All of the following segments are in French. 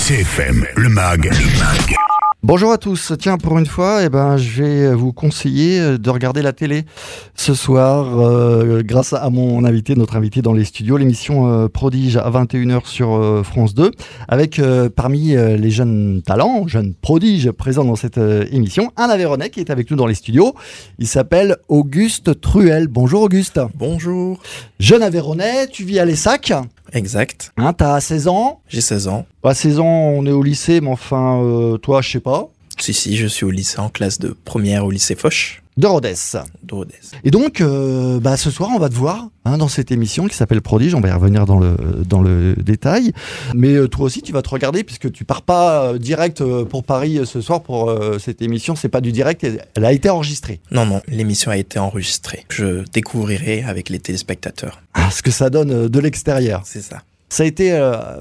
CFM, le MAG. Bonjour à tous. Tiens, pour une fois, je vais vous conseiller de regarder la télé ce soir grâce à mon invité, notre invité dans les studios, l'émission Prodige à 21h sur France 2, avec parmi les jeunes talents, jeunes prodiges présents dans cette émission, un Aveyronais qui est avec nous dans les studios. Il s'appelle Auguste Truel. Bonjour Auguste. Bonjour. Jeune Aveyronais, tu vis à Lessac. Exact. T'as 16 ans. J'ai 16 ans. À 16 ans, on est au lycée, mais enfin, toi, je sais pas. Si, je suis au lycée en classe de première au lycée Foch. De Rodez. Et donc, ce soir, on va te voir dans cette émission qui s'appelle Prodige. On va y revenir dans le détail. Mais toi aussi, tu vas te regarder puisque tu pars pas direct pour Paris ce soir pour cette émission. C'est pas du direct, elle a été enregistrée. Non, l'émission a été enregistrée. Je découvrirai avec les téléspectateurs. Ce que ça donne de l'extérieur. C'est ça. Ça a été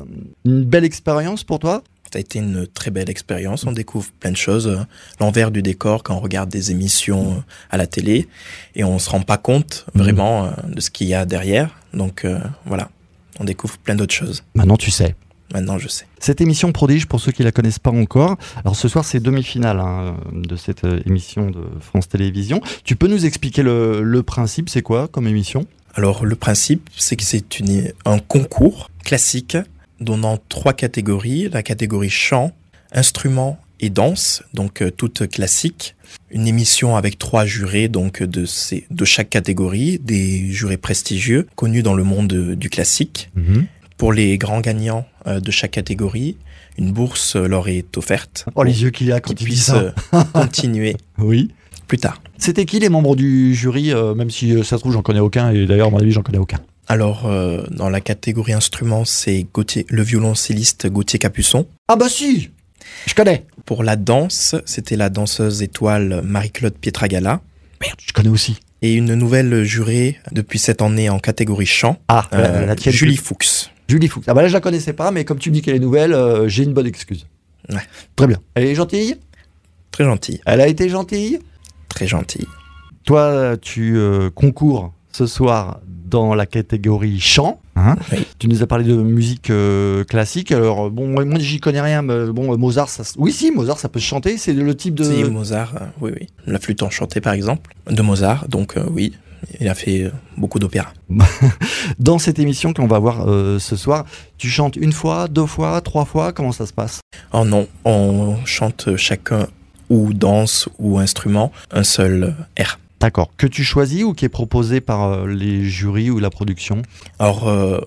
une belle expérience pour toi ? Ça a été une très belle expérience. On découvre plein de choses, l'envers du décor quand on regarde des émissions à la télé et on se rend pas compte vraiment de ce qu'il y a derrière. Donc voilà, on découvre plein d'autres choses. Maintenant tu sais. Maintenant je sais. Cette émission Prodige, pour ceux qui la connaissent pas encore, alors ce soir c'est demi-finale de cette émission de France Télévisions. Tu peux nous expliquer le principe, c'est quoi comme émission ? Alors le principe, c'est que c'est un concours classique donnant 3 catégories, la catégorie chant, instrument et danse, donc toute classique. Une émission avec 3 jurés donc de chaque catégorie, des jurés prestigieux, connus dans le monde du classique. Pour les grands gagnants de chaque catégorie, une bourse leur est offerte. Oh, les yeux qu'il y a quand il dit ça. Continuer oui. Plus tard. C'était qui les membres du jury, même si ça se trouve j'en connais aucun, et d'ailleurs à mon avis j'en connais aucun. Alors, dans la catégorie instrument, c'est le violoncelliste Gauthier Capuçon. Ah bah si, je connais. Pour la danse, c'était la danseuse étoile Marie-Claude Pietragala. Merde, je connais aussi. Et une nouvelle jurée depuis cette année en catégorie chant, la tienne, Julie Fuchs. Julie Fuchs. Ah bah là je la connaissais pas, mais comme tu me dis qu'elle est nouvelle, j'ai une bonne excuse. Ouais. Très bien. Elle est gentille ? Très gentille. Elle a été gentille ? Très gentille. Toi, tu concours ce soir dans la catégorie chant. Oui. Tu nous as parlé de musique classique. Alors, moi j'y connais rien, mais Mozart, Mozart, ça peut se chanter. C'est le type de... Si, Mozart, oui. La flûte enchantée, par exemple, de Mozart. Donc, oui, il a fait beaucoup d'opéras. Dans cette émission que l'on va voir ce soir, tu chantes une fois, 2 fois, 3 fois. Comment ça se passe ? Oh non, on chante chacun ou danse ou instrument un seul air. D'accord. Que tu choisis ou qui est proposé par les jurys ou la production ? Alors,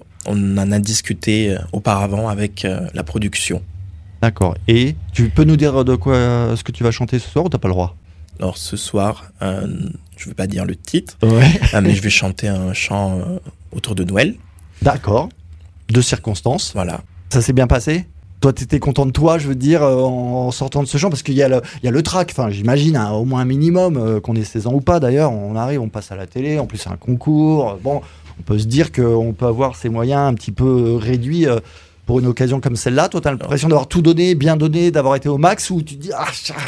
on en a discuté auparavant avec la production. D'accord. Et tu peux nous dire de quoi ce que tu vas chanter ce soir ou t'as pas le droit ? Alors, ce soir, je ne vais pas dire le titre, mais je vais chanter un chant autour de Noël. D'accord. De circonstances. Voilà. Ça s'est bien passé ? Toi, t'étais content de toi, je veux dire, en sortant de ce chant, parce qu'il y a le track, enfin, j'imagine, au moins un minimum, qu'on ait 16 ans ou pas, d'ailleurs, on arrive, on passe à la télé, en plus c'est un concours, bon, on peut se dire qu'on peut avoir ses moyens un petit peu réduits pour une occasion comme celle-là. Toi, t'as l'impression d'avoir tout donné, bien donné, d'avoir été au max, ou tu te dis,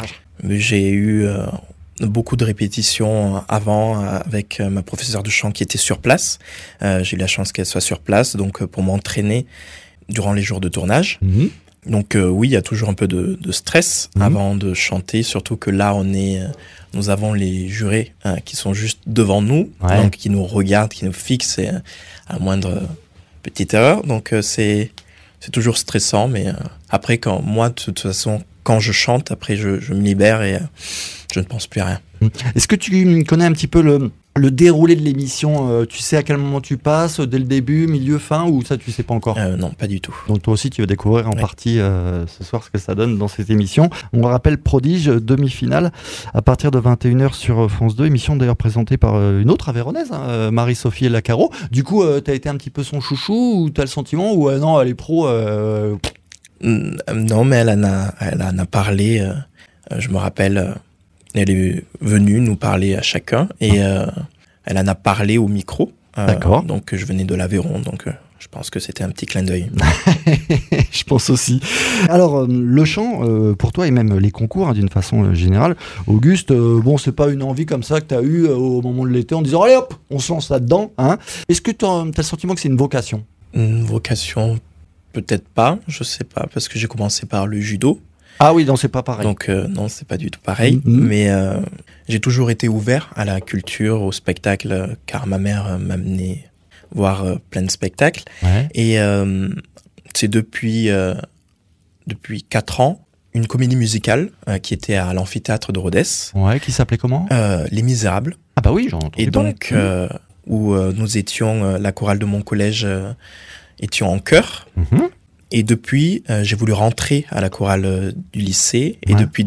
J'ai eu beaucoup de répétitions avant avec ma professeure de chant qui était sur place. J'ai eu la chance qu'elle soit sur place, donc pour m'entraîner durant les jours de tournage. Donc oui, il y a toujours un peu de stress avant de chanter, surtout que là, nous avons les jurés qui sont juste devant nous, donc qui nous regardent, qui nous fixent à moindre petite erreur. Donc c'est toujours stressant, mais après, de toute façon, quand je chante, après je me libère et je ne pense plus à rien. Est-ce que tu connais un petit peu le déroulé de l'émission, tu sais à quel moment tu passes, dès le début, milieu, fin, ou ça tu sais pas encore ? Non, pas du tout. Donc toi aussi tu vas découvrir en partie ce soir ce que ça donne dans cette émission. On le rappelle, Prodige, demi-finale, à partir de 21h sur France 2, émission d'ailleurs présentée par une autre Aveyronnaise, Marie-Sophie Lacaro. Du coup, t'as été un petit peu son chouchou, ou t'as le sentiment, ou non, elle est pro Non, mais elle en a parlé, je me rappelle... Elle est venue nous parler à chacun et elle en a parlé au micro. D'accord. Donc je venais de l'Aveyron, donc je pense que c'était un petit clin d'œil. Je pense aussi. Alors le chant, pour toi et même les concours d'une façon générale, Auguste, c'est pas une envie comme ça que tu as eue au moment de l'été en disant allez hop, on se lance là-dedans. Est-ce que tu as le sentiment que c'est une vocation ? Une vocation Peut-être pas, je sais pas, parce que j'ai commencé par le judo. Ah oui, non, c'est pas pareil. Donc non, c'est pas du tout pareil. Mais j'ai toujours été ouvert à la culture, au spectacle, car ma mère m'amenait voir plein de spectacles. Ouais. Et c'est depuis 4 ans, une comédie musicale qui était à l'amphithéâtre de Rodez. Ouais, qui s'appelait comment ? Les Misérables. Ah bah oui, j'en ai entendu Et parler. donc, où nous étions, la chorale de mon collège, étions en chœur. Mhm. Et depuis, j'ai voulu rentrer à la chorale du lycée. Et Ouais. depuis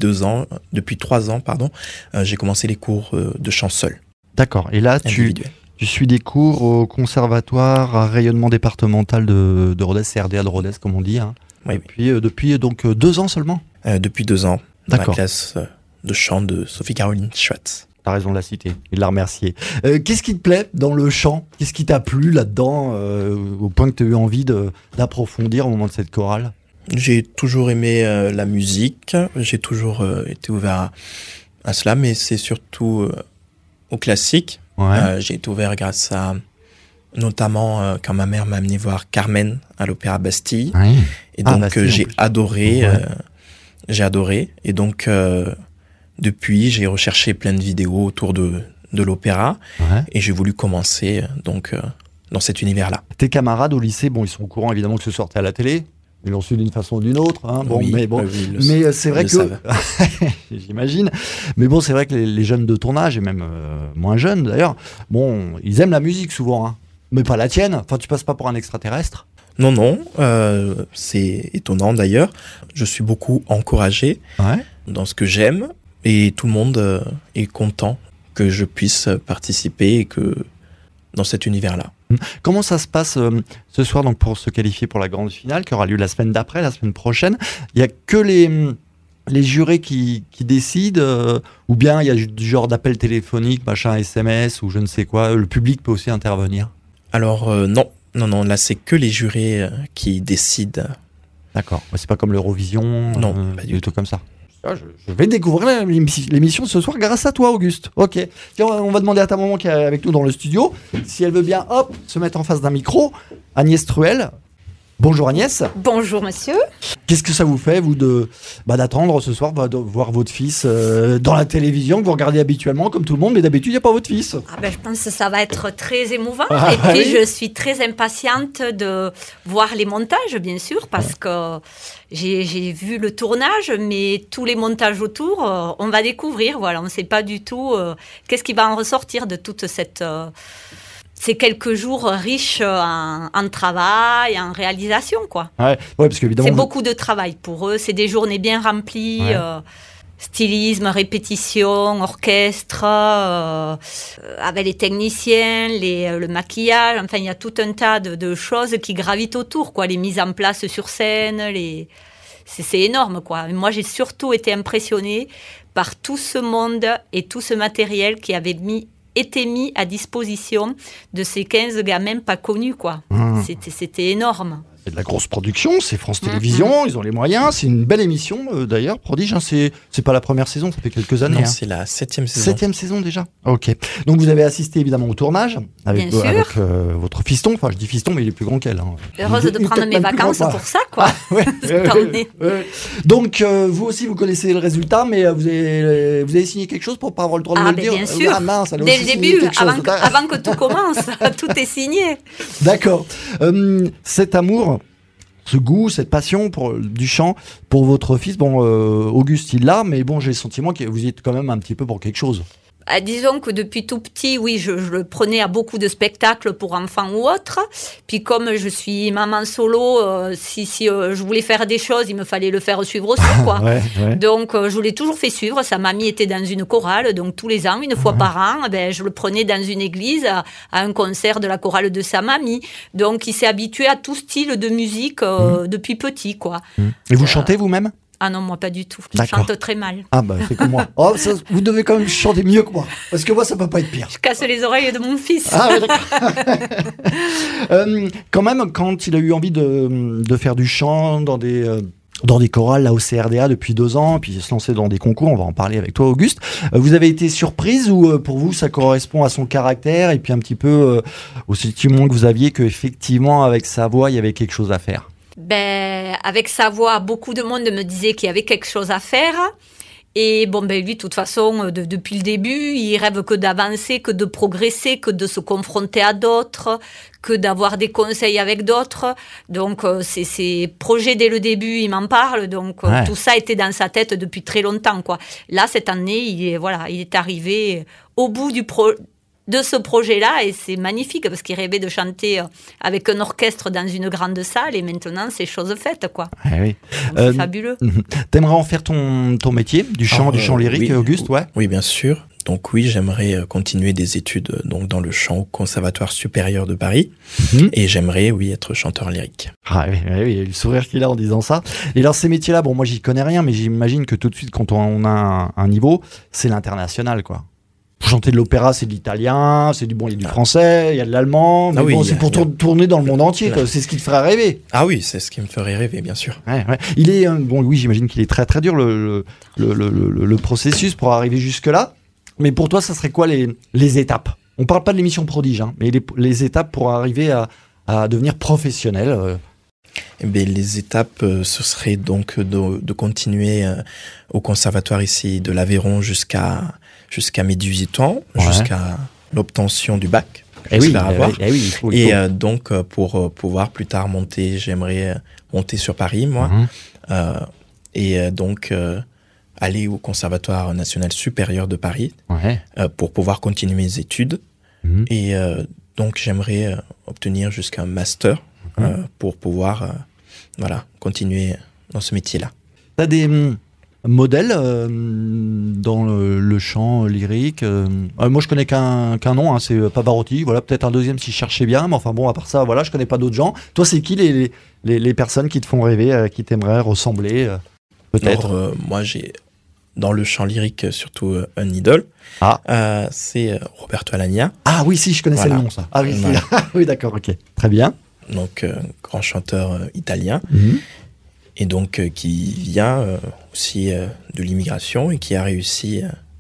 3 ans, j'ai commencé les cours de chant seul, D'accord. Et là, tu individuel. suis des cours au conservatoire à rayonnement départemental de Rodez, CRDA de Rodez, comme on dit. Hein. Oui, Depuis donc 2 ans seulement. depuis 2 ans, dans la D'accord. classe de chant de Sophie-Caroline Schwartz. T'as raison de la citer et de la remercier. Qu'est-ce qui te plaît dans le chant ? Qu'est-ce qui t'a plu là-dedans, au point que tu as eu envie d'approfondir au moment de cette chorale ? J'ai toujours aimé la musique, j'ai toujours été ouvert à cela, mais c'est surtout au classique. Ouais. J'ai été ouvert grâce à, notamment quand ma mère m'a amené voir Carmen à l'Opéra Bastille. Ouais. Et Ah, donc Bastille, en j'ai plus. adoré, Ouais. j'ai adoré. Et donc depuis, j'ai recherché plein de vidéos autour de l'opéra Ouais. et j'ai voulu commencer dans cet univers-là. Tes camarades au lycée, bon, ils sont au courant évidemment que ce sortait à la télé. Ils l'ont su d'une façon ou d'une autre. Hein. Bon, Oui, mais bon. oui, Mais c'est vrai le que savent. j'imagine. Mais bon, c'est vrai que les jeunes de ton âge et même moins jeunes d'ailleurs, bon, ils aiment la musique souvent, hein. Mais pas la tienne. Enfin, tu passes pas pour un extraterrestre. Non, non, c'est étonnant d'ailleurs. Je suis beaucoup encouragé Ouais. dans ce que j'aime et tout le monde est content que je puisse participer et que dans cet univers-là. Comment ça se passe ce soir donc pour se qualifier pour la grande finale qui aura lieu la semaine d'après, la semaine prochaine? Il y a que les jurés qui décident ou bien il y a du genre d'appel téléphonique, machin SMS ou je ne sais quoi. Le public peut aussi intervenir. Alors non, là c'est que les jurés qui décident. D'accord. Ouais, c'est pas comme l'Eurovision, Non, pas du des trucs comme ça. Ah, je vais découvrir l'émission de ce soir grâce à toi, Auguste. Ok. Tiens, on va demander à ta maman qui est avec nous dans le studio si elle veut bien, hop, se mettre en face d'un micro. Agnès Truel. Bonjour Agnès. Bonjour monsieur. Qu'est-ce que ça vous fait, vous, d'attendre ce soir de voir votre fils dans la télévision, que vous regardez habituellement comme tout le monde, mais d'habitude, il n'y a pas votre fils. Ah ben, je pense que ça va être très émouvant. Ah, et puis, oui. je suis très impatiente de voir les montages, bien sûr, parce que j'ai vu le tournage, mais tous les montages autour, on va découvrir. Voilà, on ne sait pas du tout qu'est-ce qui va en ressortir de toute ces quelques jours riches en travail, en réalisation, quoi. Ouais, parce qu'évidemment. C'est beaucoup de travail pour eux. C'est des journées bien remplies. Ouais. Stylisme, répétition, orchestre, avec les techniciens, le maquillage. Enfin, il y a tout un tas de choses qui gravitent autour, quoi. Les mises en place sur scène, c'est énorme, quoi. Moi, j'ai surtout été impressionnée par tout ce monde et tout ce matériel qui avait été mis à disposition de ces 15 gamins pas connus, quoi. C'était énorme. C'est de la grosse production, c'est France Télévisions, ils ont les moyens, c'est une belle émission d'ailleurs, Prodige, hein, c'est pas la première saison, ça fait quelques années. Non, hein. c'est la 7e saison. 7e saison déjà. Ok. Donc vous avez assisté évidemment au tournage avec, Bien sûr. avec votre fiston, enfin je dis fiston mais il est plus grand qu'elle. Hein. Heureuse Il de est prendre peut-être mes même plus vacances grand que pour ça, quoi. Ouais, Cette année. ouais. Donc vous aussi vous connaissez le résultat, mais vous avez signé quelque chose pour pas avoir le droit de Ah, me le ben, dire. bien sûr. Ah, mince, elle a Dès aussi le signé début, quelque chose. avant que tout commence, tout est signé. D'accord. Cet amour, ce goût, cette passion du chant pour votre fils, bon, Auguste il l'a, mais bon, j'ai le sentiment que vous y êtes quand même un petit peu pour quelque chose. Disons que depuis tout petit, oui, je le prenais à beaucoup de spectacles pour enfants ou autres. Puis comme je suis maman solo, si je voulais faire des choses, il me fallait le faire suivre aussi, quoi. Ouais. Donc je l'ai toujours fait suivre. Sa mamie était dans une chorale, donc tous les ans, une fois par an, je le prenais dans une église à un concert de la chorale de sa mamie. Donc il s'est habitué à tout style de musique depuis petit, quoi. Et vous chantez vous-même ? Ah non, moi pas du tout. Je D'accord. chante très mal. Ah bah c'est comme moi. Oh, ça, vous devez quand même chanter mieux que moi, parce que moi ça peut pas être pire. Je casse les oreilles de mon fils. Ah ouais, d'accord. Quand même, quand il a eu envie de faire du chant dans des chorales là au CRDA depuis 2 ans, puis se lancer dans des concours, on va en parler avec toi Auguste, vous avez été surprise ou pour vous ça correspond à son caractère et puis un petit peu au sentiment que vous aviez qu'effectivement avec sa voix il y avait quelque chose à faire? Avec sa voix, beaucoup de monde me disait qu'il y avait quelque chose à faire. Et lui, de toute façon, depuis le début, il rêve que d'avancer, que de progresser, que de se confronter à d'autres, que d'avoir des conseils avec d'autres. Donc, ces projets dès le début, il m'en parle. Donc, tout ça était dans sa tête depuis très longtemps, quoi. Là, cette année, il est arrivé au bout de ce projet-là, et c'est magnifique parce qu'il rêvait de chanter avec un orchestre dans une grande salle, et maintenant c'est chose faite, quoi. Oui. C'est fabuleux. T'aimerais en faire ton métier, du chant lyrique, oui. Auguste, ouais. Oui, bien sûr. Donc oui, j'aimerais continuer des études donc dans le chant au Conservatoire supérieur de Paris, et j'aimerais être chanteur lyrique. Ah oui, le sourire qu'il a en disant ça. Et alors ces métiers-là, moi j'y connais rien, mais j'imagine que tout de suite quand on a un niveau, c'est l'international, quoi. Pour chanter de l'opéra, c'est de l'italien, il y a du français, il y a de l'allemand, mais c'est pour tourner dans le monde entier, quoi. C'est ce qui te ferait rêver. Ah oui, c'est ce qui me ferait rêver, bien sûr. Ouais. Il est, j'imagine qu'il est très très dur le processus pour arriver jusque-là, mais pour toi, ça serait quoi les étapes ? On parle pas de l'émission Prodige, mais les étapes pour arriver à devenir professionnel. Les étapes, ce serait donc de continuer au conservatoire ici de l'Aveyron jusqu'à mes 18 ans, jusqu'à l'obtention du bac. Donc, pour pouvoir plus tard j'aimerais monter sur Paris, moi, donc aller au Conservatoire national supérieur de Paris pour pouvoir continuer mes études. Et donc, j'aimerais obtenir jusqu'à un master pour pouvoir continuer dans ce métier-là. Tu as des modèles dans le chant lyrique moi, je connais qu'un nom, c'est Pavarotti. Voilà, peut-être un deuxième si je cherchais bien, mais enfin bon, à part ça, je connais pas d'autres gens. Toi, c'est qui les personnes qui te font rêver, qui t'aimeraient ressembler, peut-être? Moi, j'ai dans le chant lyrique surtout un idole. C'est Roberto Alagna. Ah oui, si, je connaissais le nom, ça. Ah oui, oui, d'accord, ok, très bien. Donc, grand chanteur italien. Et donc qui vient aussi de l'immigration et qui a réussi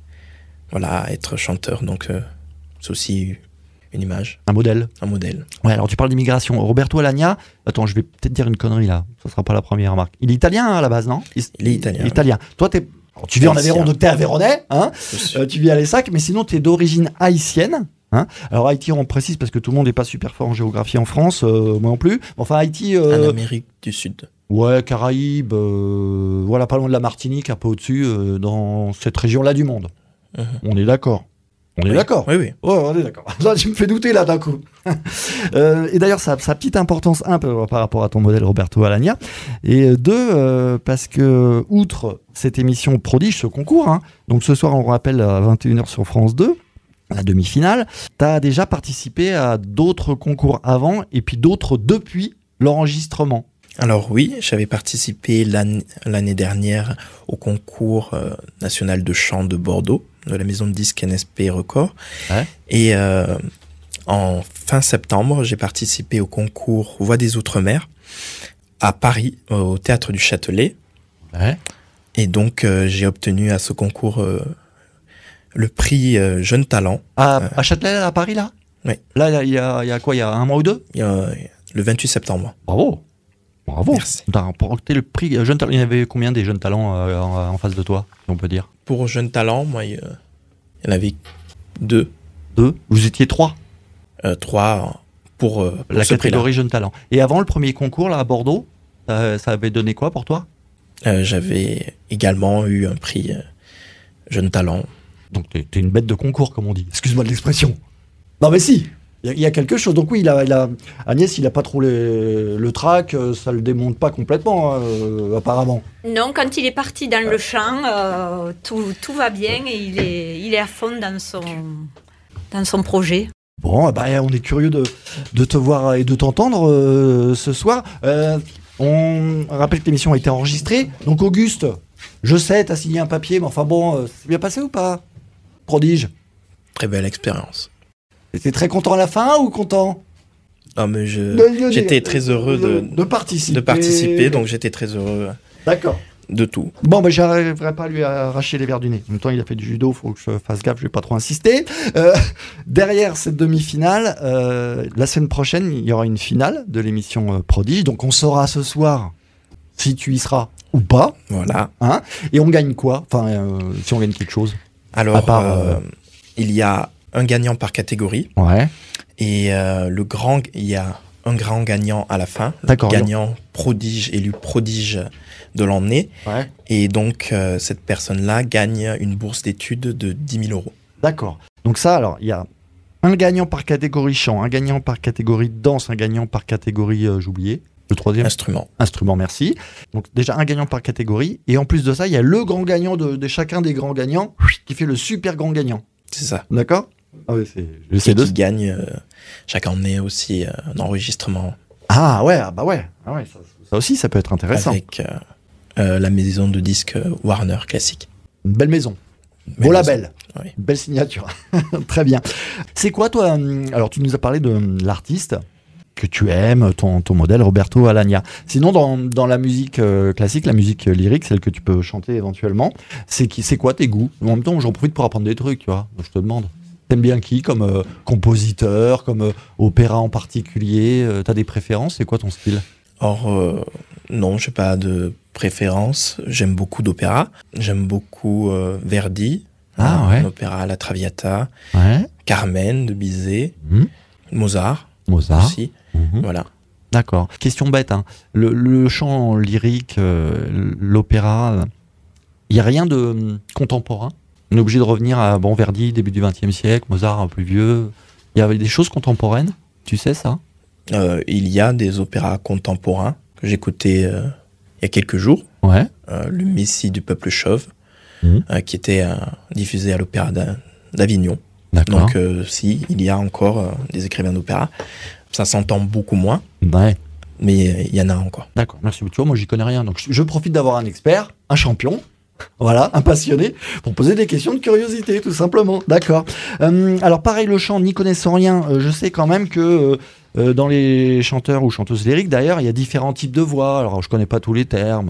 à être chanteur. Donc c'est aussi une image. Un modèle. Ouais, alors tu parles d'immigration. Roberto Alagna, attends, je vais peut-être dire une connerie là, ça sera pas la première remarque. Il est italien à la base, non ? Il est italien. Italien. Toi, tu vis en Aveyron, donc t'es Aveyronnais, tu vis à Lessac, mais sinon t'es d'origine haïtienne. Alors Haïti, on précise parce que tout le monde n'est pas super fort en géographie en France, moi non plus. Enfin Haïti. En Amérique du Sud. Ouais, Caraïbes, pas loin de la Martinique, un peu au-dessus, dans cette région-là du monde. On est d'accord. D'accord. Oui. Ouais, on est d'accord. Là, tu me fais douter là d'un coup. Et d'ailleurs, ça a sa petite importance, un peu par rapport à ton modèle Roberto Alagna. Et deux, parce que, outre cette émission Prodige, ce concours, donc ce soir, on rappelle à 21h sur France 2, la demi-finale, tu as déjà participé à d'autres concours avant et puis d'autres depuis l'enregistrement. Alors oui, j'avais participé l'année dernière au concours national de chant de Bordeaux, de la maison de disques NSP Records. Et en fin septembre, j'ai participé au concours Voix des Outre-mer à Paris, au Théâtre du Châtelet. Et donc, j'ai obtenu à ce concours le prix Jeune Talent. À Châtelet, à Paris, là ? Oui. Là, il y a quoi ? Il y a un mois ou deux ? Le 28 septembre. Bravo. Merci. Tu as remporté le prix Jeune Talent. Il y avait combien des jeunes talents en face de toi, si on peut dire ? Pour Jeune Talent, moi, il y en avait 2. 2 ? Vous étiez 3 ? 3 pour la ce catégorie Jeune Talent. Et avant le premier concours, là, à Bordeaux, ça avait donné quoi pour toi ? J'avais également eu un prix Jeune Talent. Donc, t'es une bête de concours, comme on dit. Excuse-moi de l'expression. Non, mais si, il y a quelque chose. Donc oui, Agnès, il n'a pas trop le trac, ça le démonte pas complètement, apparemment. Non, quand il est parti dans le chant, tout va bien et il est à fond dans son projet. Bon, on est curieux de te voir et de t'entendre ce soir. On rappelle que l'émission a été enregistrée. Donc Auguste, je sais, t'as signé un papier, mais enfin bon, c'est bien passé ou pas ? Prodige. Très belle expérience. T'étais très content à la fin ou content ? Non, mais j'étais très heureux de participer, donc j'étais très heureux. D'accord. De tout. Bon, j'arriverai pas à lui arracher les verres du nez. En même temps, il a fait du judo, faut que je fasse gaffe, je vais pas trop insister. Derrière cette demi-finale, la semaine prochaine, il y aura une finale de l'émission Prodige. Donc, on saura ce soir si tu y seras ou pas. Voilà. Hein, et on gagne quoi? Enfin, si on gagne quelque chose. Alors, à part, il y a un gagnant par catégorie. Ouais. Et il y a un grand gagnant à la fin. D'accord. Le gagnant prodige, élu prodige de l'année. Ouais. Et donc, cette personne-là gagne une bourse d'études de 10 000 euros. D'accord. Donc ça, alors, il y a un gagnant par catégorie chant, un gagnant par catégorie danse, un gagnant par catégorie, j'oubliais, le troisième. Instrument, merci. Donc déjà un gagnant par catégorie. Et en plus de ça, il y a le grand gagnant de chacun des grands gagnants qui fait le super grand gagnant. C'est ça. D'accord. Ah oui, qui gagne chaque année aussi un enregistrement. Ah ouais, ça aussi, ça peut être intéressant. Avec la maison de disques Warner Classic. Une belle maison. Beau label. Oui. Une belle signature. Très bien. C'est quoi, toi? Alors, tu nous as parlé de l'artiste que tu aimes, ton modèle, Roberto Alagna. Sinon, dans la musique classique, la musique lyrique, celle que tu peux chanter éventuellement, c'est quoi tes goûts? En même temps, j'en profite pour apprendre des trucs, tu vois. Je te demande. T'aimes bien qui comme compositeur, comme opéra en particulier? T'as des préférences? C'est quoi ton style? Or, non, j'ai pas de préférence. J'aime beaucoup d'opéra. J'aime beaucoup Verdi, l'opéra La Traviata, Carmen de Bizet, Mozart aussi. Voilà. D'accord. Question bête, hein. Le chant lyrique, l'opéra, il n'y a rien de contemporain? On est obligé de revenir à Verdi, début du XXe siècle, Mozart un peu plus vieux. Il y avait des choses contemporaines, tu sais ça? Il y a des opéras contemporains que j'écoutais il y a quelques jours. Ouais. Le Messie du peuple chauve, qui était diffusé à l'opéra d'Avignon. D'accord. Donc il y a encore des écrivains d'opéra. Ça s'entend beaucoup moins. Ouais. Mais il y en a encore. D'accord, merci beaucoup. Tu vois, moi j'y connais rien. Donc je profite d'avoir un expert, un champion. Voilà, un passionné, pour poser des questions de curiosité, tout simplement. D'accord. Alors pareil, le chant, n'y connaissant rien, je sais quand même que dans les chanteurs ou chanteuses lyriques, d'ailleurs, il y a différents types de voix. Alors je connais pas tous les termes.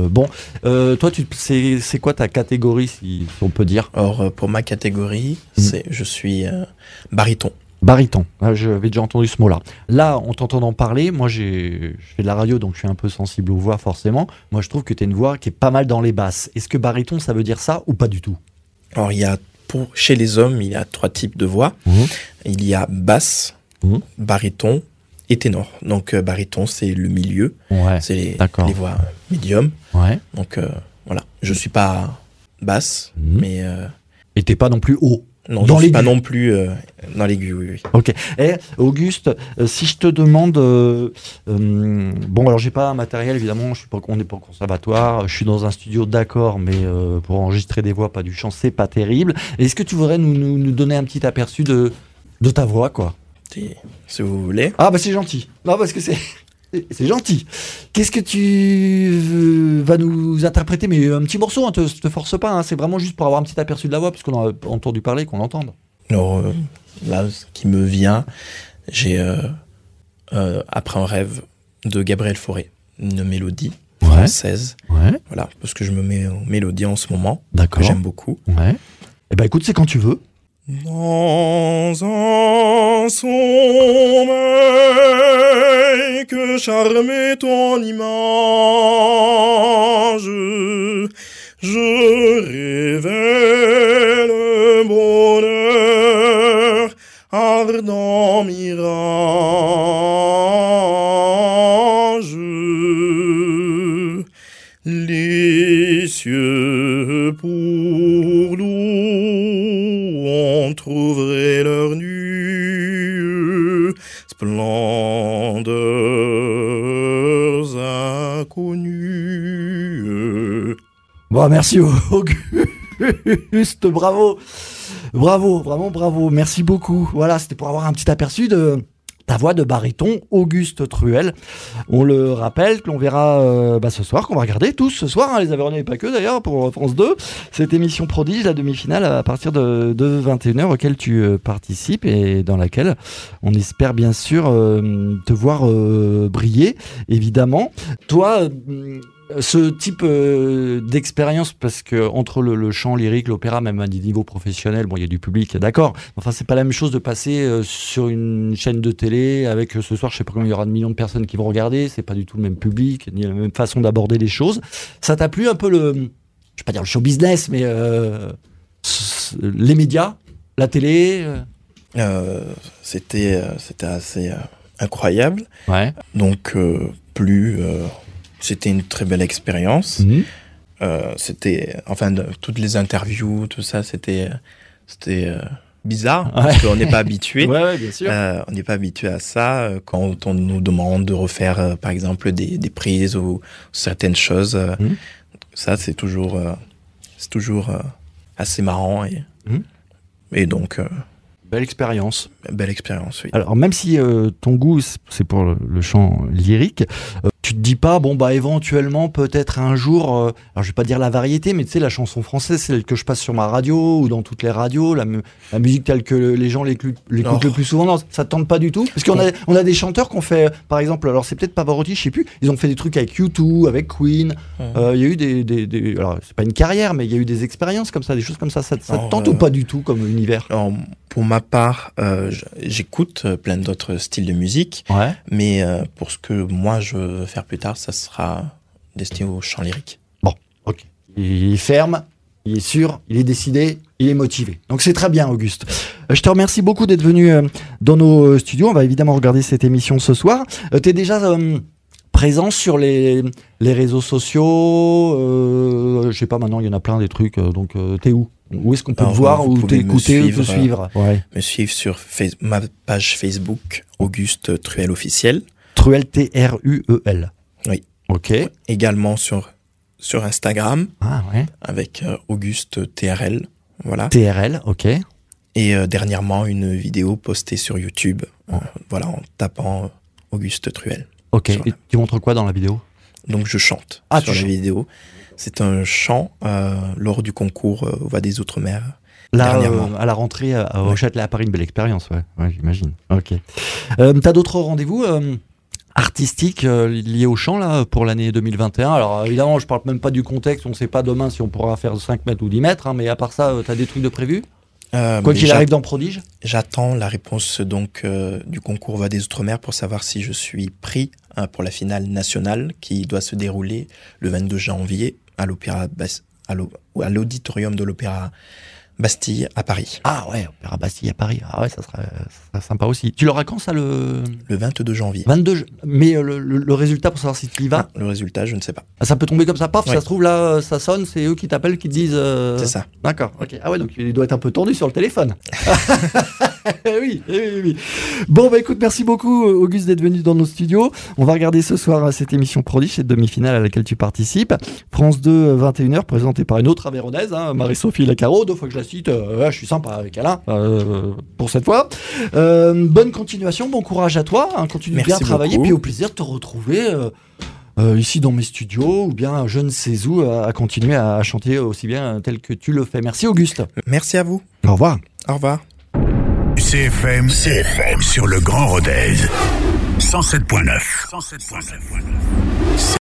Toi, c'est quoi ta catégorie, si on peut dire? Or, pour ma catégorie, je suis baryton. Baryton, j'avais déjà entendu ce mot-là. Là, en t'entendant parler, moi je fais de la radio, donc je suis un peu sensible aux voix forcément. Moi je trouve que tu as une voix qui est pas mal dans les basses. Est-ce que baryton, ça veut dire ça ou pas du tout? Alors chez les hommes, il y a 3 types de voix. Il y a basse, baryton et ténor. Donc baryton, c'est le milieu, c'est les voix médium. Ouais. Donc voilà, je suis pas basse, mais... Et t'es pas non plus haut? Non, je ne suis pas non plus dans l'aigu, oui. Ok. Auguste, si je te demande... alors j'ai pas un matériel, évidemment, on n'est pas au conservatoire, je suis dans un studio, d'accord, mais pour enregistrer des voix, pas du chant, c'est pas terrible. Est-ce que tu voudrais nous donner un petit aperçu de ta voix, quoi? Si vous voulez. Ah c'est gentil. Non, parce que c'est gentil. Qu'est-ce que tu vas nous interpréter? Mais un petit morceau, hein, te force pas, hein, c'est vraiment juste pour avoir un petit aperçu de la voix, puisqu'on a entendu parler, qu'on l'entende. Alors là, ce qui me vient, j'ai Après un rêve de Gabriel Fauré, une mélodie française. Voilà, parce que je me mets aux mélodies en ce moment, que j'aime beaucoup. Eh ben écoute, c'est quand tu veux. Dans un sommeil que charmait ton image, je rêvais le bonheur, ardent mirage. Les cieux pour nous ont trouvé leur nues, splendeurs inconnues. Bon, merci Auguste, bravo, vraiment bravo, merci beaucoup. Voilà, c'était pour avoir un petit aperçu de ta voix de baryton, Auguste Truel. On le rappelle, que l'on verra ce soir, qu'on va regarder tous ce soir, hein, les Aveyronnais et pas que d'ailleurs, pour France 2, cette émission Prodige, la demi-finale à partir de 21h auquel tu participes et dans laquelle on espère bien sûr te voir briller, évidemment. Toi, Ce type d'expérience, parce que entre le chant lyrique, l'opéra, même à des niveaux professionnels, bon, il y a du public, d'accord. Enfin, c'est pas la même chose de passer sur une chaîne de télé avec ce soir, je sais pas combien il y aura de millions de personnes qui vont regarder. C'est pas du tout le même public, ni la même façon d'aborder les choses. Ça t'a plu un peu je vais pas dire le show business, mais les médias, la télé. C'était assez incroyable. Ouais. Donc c'était une très belle expérience. C'était, toutes les interviews, tout ça, c'était bizarre, parce qu'on n'est pas habitué. Ouais, bien sûr. On n'est pas habitué à ça. Quand on nous demande de refaire, par exemple, des prises ou certaines choses, ça, c'est toujours assez marrant. Et donc... Belle expérience. Belle expérience, oui. Alors, même si ton goût, c'est pour le chant lyrique, tu te dis pas, éventuellement, peut-être un jour, alors je vais pas dire la variété, mais tu sais, la chanson française, celle que je passe sur ma radio ou dans toutes les radios, la musique telle que les gens l'écoutent le plus souvent, non, ça te tente pas du tout? Parce qu'on a des chanteurs qui ont fait, par exemple, alors c'est peut-être Pavarotti, je sais plus, ils ont fait des trucs avec U2, avec Queen, il y a eu alors c'est pas une carrière, mais il y a eu des expériences comme ça, des choses comme ça, ça te tente ou pas du tout comme univers? Alors, pour ma part, j'écoute plein d'autres styles de musique, mais pour ce que moi je veux faire plus tard, ça sera destiné au chant lyrique. Bon, ok. Il est ferme, il est sûr, il est décidé, il est motivé. Donc c'est très bien, Auguste. Je te remercie beaucoup d'être venu dans nos studios. On va évidemment regarder cette émission ce soir. Tu es déjà présent sur les réseaux sociaux. Je sais pas, maintenant il y en a plein des trucs. Donc t'es où? Où est-ce qu'on peut te voir ou t'écouter ou te suivre? Me suivre sur ma page Facebook, Auguste Truel officiel. Truel, T-R-U-E-L. Oui. Ok. Également sur Instagram. Ah ouais. Avec Auguste TRL. Voilà. TRL, ok. Et dernièrement, une vidéo postée sur YouTube. En tapant Auguste Truel. Ok. Et tu montres quoi dans la vidéo? Donc je chante sur la vidéo. C'est un chant lors du concours Voix des Outre-mer. Là, à la rentrée au Châtelet à Paris, une belle expérience, ouais, j'imagine. Ok. T'as d'autres rendez-vous artistiques liés au chant là, pour l'année 2021? Alors évidemment, je parle même pas du contexte, on ne sait pas demain si on pourra faire 5 mètres ou 10 mètres, mais à part ça, t'as des trucs de prévus? Quoi qu'il arrive dans Prodige? J'attends la réponse donc du concours Voix des Outre-mer pour savoir si je suis pris pour la finale nationale qui doit se dérouler le 22 janvier à l'auditorium de l'Opéra Bastille à Paris. Ah ouais, Opéra Bastille à Paris. Ah ouais, ça serait sympa aussi. Tu l'auras quand ça le 22 janvier. Mais le résultat pour savoir si tu y vas? Le résultat, je ne sais pas. Ah, ça peut tomber comme ça, paf, ça se trouve là, ça sonne, c'est eux qui t'appellent, qui te disent... C'est ça. D'accord, ok. Ah ouais, donc il doit être un peu tendu sur le téléphone. Oui. Bon, écoute, merci beaucoup Auguste d'être venu dans nos studios. On va regarder ce soir cette émission Prodige, cette demi-finale à laquelle tu participes. France 2, 21h, présentée par une autre Aveyronnaise, Marie-Sophie Lacaro. 2 fois que je la cite, je suis sympa avec elle pour cette fois. Bonne continuation, bon courage à toi. Continue bien à travailler, puis au plaisir de te retrouver ici dans mes studios, ou bien je ne sais où, à continuer à chanter aussi bien tel que tu le fais. Merci Auguste. Merci à vous. Au revoir. Au revoir. CFM sur le Grand Rodez 107.9.